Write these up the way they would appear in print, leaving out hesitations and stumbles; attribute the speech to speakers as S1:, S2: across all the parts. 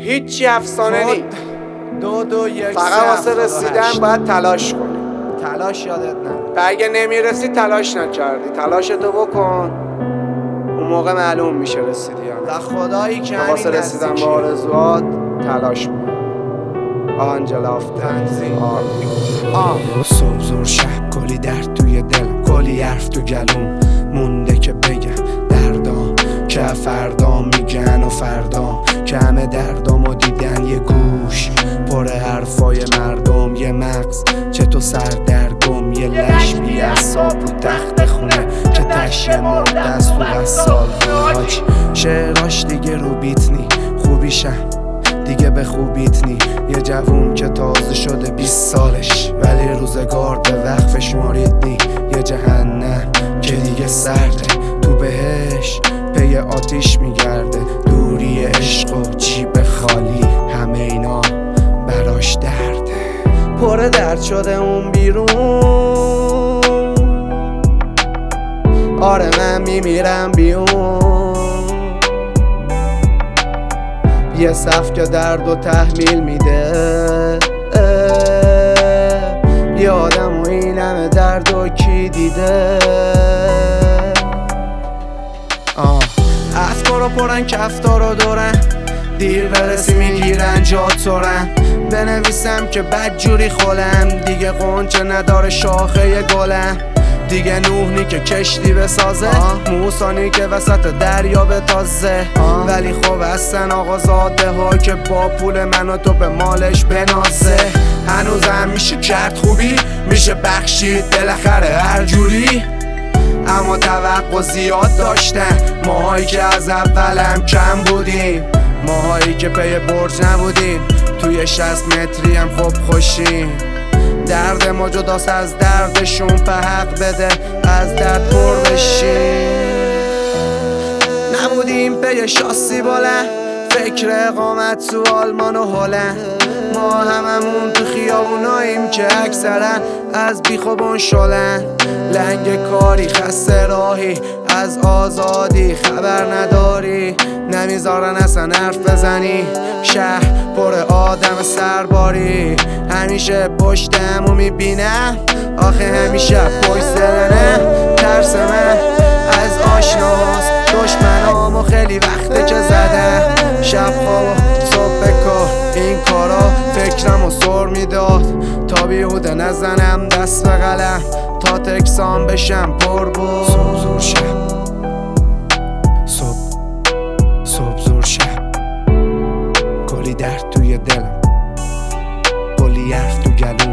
S1: هیچی افسانه نی.
S2: 2 2 1
S1: فقط واسه رسیدن باید تلاش کنی.
S2: تلاش یادت نره.
S1: و اگه نمیرسی تلاش نکردی، تلاشتو بکن، اون موقع معلوم میشه رسیدی یا نه.
S2: و خدایی که
S1: واسه رسیدن به آرزوات تلاش کن. آنجلا
S2: تنظیم.
S3: صبح زور شب کلی درد توی دلم، کلی حرف تو گلوم مونده که بگم دردام که فردا میگن و فردا که همه دردامو دیدن. یه گوش پر حرفای مردم، یه مغز چه تو سردرگم، یه لش بی اعصاب رو تخت خونه که تشیه مرده از تو غسال خونه. شعراش دیگه رو بیت نی، خوبیشم دیگه به خوبیت نی. یه جوون که تازه شده 20 سالش ولی روزگار به وقفش مارید نی. یه جهنم که دیگه سرده، تو بهش پی آتیش میگرده. دوری عشق و جیب خالی، همه اینا براش درده.
S2: پر درد شده اون بیرون. آره من میمیرم بیون. یه صف که درد و تحمیل میده. یه آدم و این همه درد و کی دیده. افکارو پرن کفتارو دورن، دیر برسی میگیرن جا تورن. بنویسم که بد جوری خولم، دیگه قنچه نداره شاخه گلم. دیگه نوح نی که کشتی بسازه، موسانی که وسط دریا بتازه. ولی خب هستن آقازاده ها که با پول من و تو به مالش بنازه. هنوزم میشه کرد خوبی، میشه بخشید بالاخره هر جوری. اما توقع زیاد داشتن ماهایی که از اولم کم بودیم. ماهایی که پی برج نبودیم، توی 60 متری هم خوب خوشیم. درد ما جداست از دردشون، په حق بده از درد پر بشیم. نبودیم پی شاسی بلند، فکر اقامت تو آلمان و هلند. ما هممون تو خیابوناییم که اکثرا از بیخوبون شلن. لنگ کاری خسته راهی، از آزادی خبر نداری. نمیذارن اصلا حرف بزنی، شهر پر آدم سرباری. همیشه پشتمو میبینم، آخه همیشه پشت سرنه. ترس من از آشناست، دشمنامو خیلی وقته که زدم. شب خواب و صبح کار، این کارا فکرمو سر میداد. تا بیهوده نزنم دست به قلم، تا تکسان بشم پر بود.
S3: صبح زور شب، صبح زور شب کلی درد توی دلم، کلی حرف تو گلوم.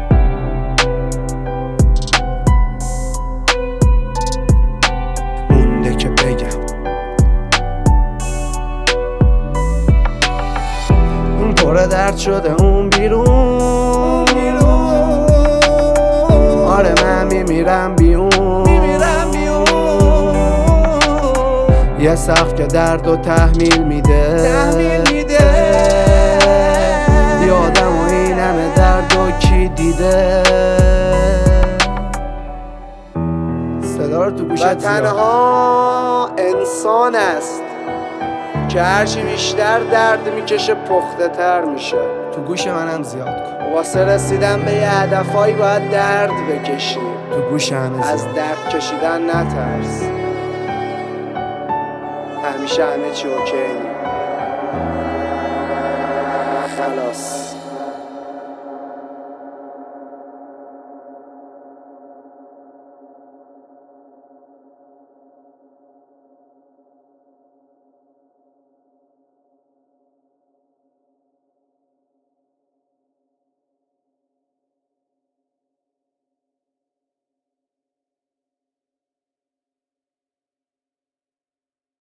S3: مونده که بگم
S2: اون پر درد شده اون بیرون. آره من میمیرم بیون. یه سقف که درد و تحمیل میده. یه آدم و این همه درد و کی دیده. صدا رو تو گوشت
S1: و تنها انسان است که هرچی بیشتر درد میکشه پخته تر میشه.
S2: تو گوش منم زیاد کن.
S1: واسه رسیدن به یه هدفایی باید درد بکشی.
S2: تو گوش همه
S1: از
S2: زیاد.
S1: درد کشیدن نترس، همیشه همه چی اوکی. خلاص.